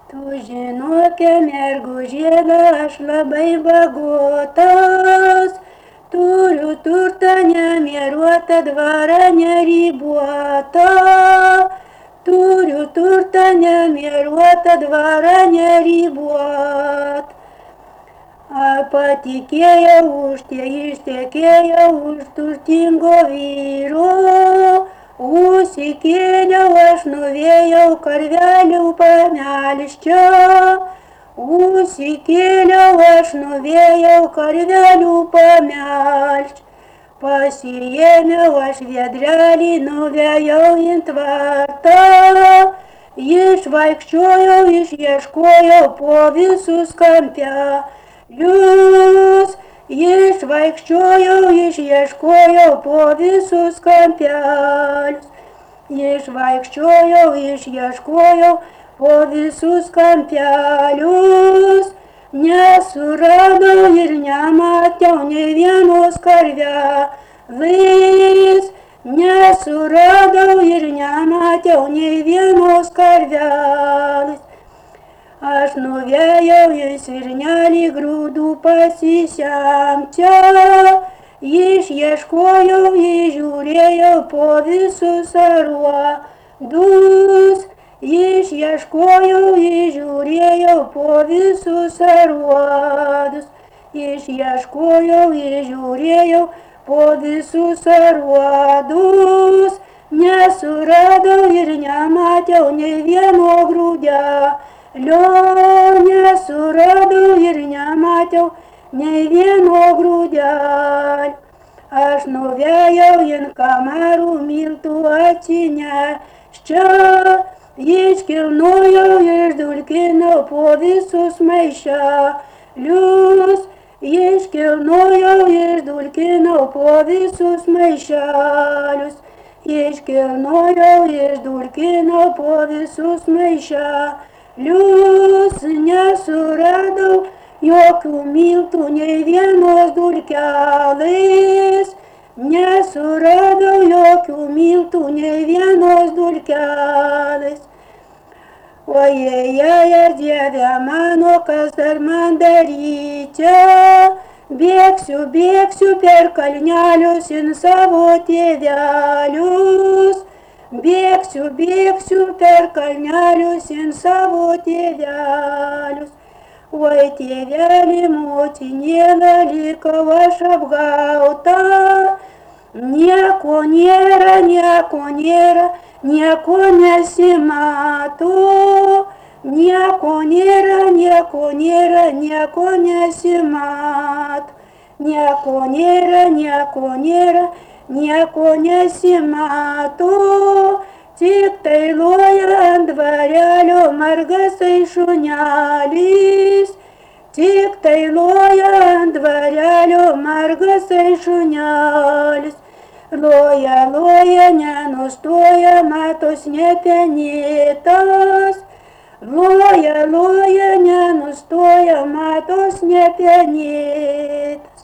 Tu žinoke, mergužėle, aš labai bagotas, turiu turtą nemieruotą, dvarą neribuotą. Turiu turtą nemieruotą, dvarą neribuotą. Patikėjau ištekėjau už turtingo vyro, užsikėliau aš nuvėjau karvelių pamelžčią, užsikėliau aš nuvėjau karvelių pamelžčią, pasiėmiau aš vedrelį, nuvėjau į tvartą, išvaikščiojau, išieškojau po visus kampelius. Išvaikščiojau, išieškojau po visus kampelius. Išvaikščiojau, išieškojau po visus kampelius. Nesuradau ir nemačiau nei vienos karvelės. Nesuradau ir nemačiau nei vienos karvelės. Aš nuvėjau į svirnelį grūdų pasisemčią, išieškojau, įžiūrėjau po visus aruodus, išieškojau, įžiūrėjau po visus aruodus, išieškojau, įžiūrėjau po visus aruodus, nesuradau ir nemačiau nei vieno grūdelio. Nesuradau ir nemačiau nei vieno grūdelio. Aš nuvėjau į kamarų miltų atsineščią, iškilnojau, išdulkinau po visus maišelius, iškilnojau, išdulkinau po visus maišelius, iškilnojau, išdulkinau po visus maišelius. Nesuradau jokių miltų, nei vienos dulkelės. Nesuradau jokių miltų, nei vienos dulkelės. Ojei, Dieve mano, kas dar man daryti? Bėgsiu per kalnelius in savo tėvelius. Bėgsiu per kalnelius in savo tėvelius. Oi, tėvelį, motinėlę, likau aš apgauta. Nieko nėra, nieko nesimato. Nieko nėra, nieko nesimato. Nieko nėra, nieko nesimato, tik tai loja ant dvarelio margasai šunelis, tik tai loja ant dvarelio margasai šunelis. Loja, nenustoja, matos nepenėtas, loja, nenustoja, matos nepenėtas.